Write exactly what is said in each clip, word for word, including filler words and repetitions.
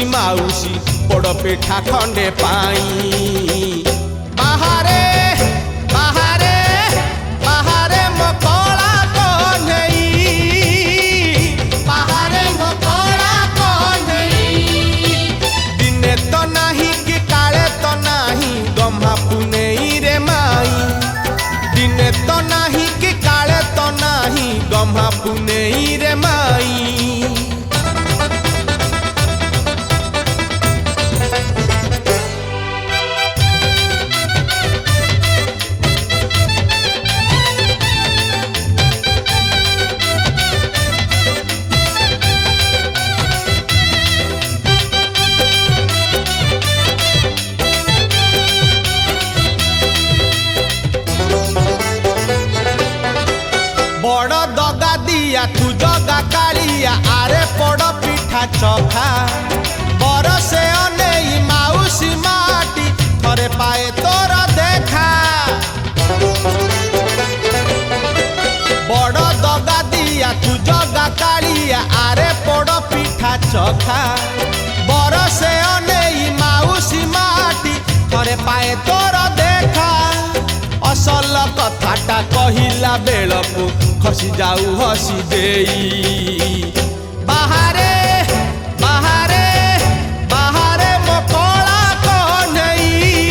खुशी माउसी पोड़ पिठा खंडे पाई। बाहरे बाहरे बाहरे मो कला कन्हई, बाहरे मो कला कन्हई। दिने तो नाही कि काले तो नाही गम्हा पुनेई रे माई। दिने तो नाही कि काले तो नाही गम्हा पुनेई रे माई। बड़ दगा दिया तू जगा कालिया आरे पड़ पिठा चखा। बरसे अनेई माउसी माटी थरे पाए तोर देखा। बड़ दगा दिया तू जगा कालिया आरे पड़ पिठा चखा। बरसे अनेई माउसी माटी थरे पाए तोर देखा। असल कथाटा कहिला बेलकु खसी जाऊ हसी देई। बाहरे बाहरे बाहरे मो कला कन्हई,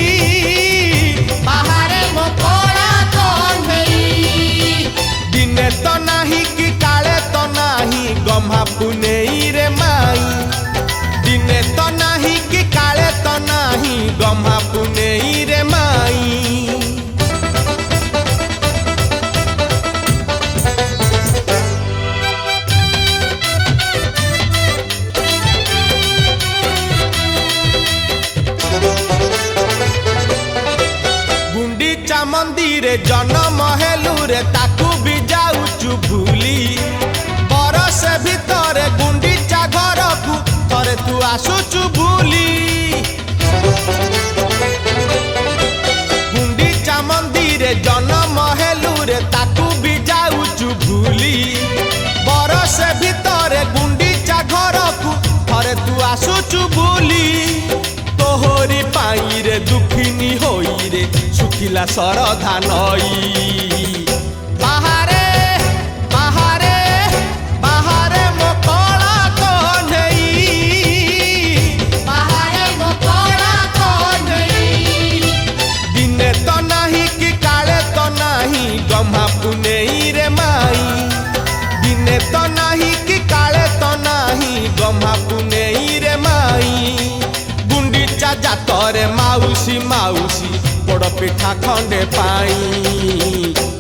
बाहरे मो कला कन्हई। दिने तो नाही कि काले तो नाही गम्हा पुनेई रे माई। दिने तो नाही कि काले तो नाही गम्हा पुनेई रे माई। मंदिरे जन्म हेलु रे ताकू भी जाऊचु भूली। बरस भितरे गुंडीचा घर को थरे तू आसुचु भूली। गुंडीचा मंदिरे जन्म हेलु रे ताकू भी जाऊचु भूली। बरस भितरे गुंडीचा घर को थरे तू आसुचु भूली। तोहरी पाई रे दुखिनी होई रे सुखिला सरधा नई। बाहरे बाहरे बाहरे मो कला कन्हई, बाहरे मो कला कन्हई। दिने तो नाही कि काले तो नाही गम्हा पुनेई रे माई। दिने तो नाही कि काले तो नाही गम्हा पुनेई रे माई। गुंडीचा जातरे माउसी माउसी पोड़ पिठा खंडे पाई।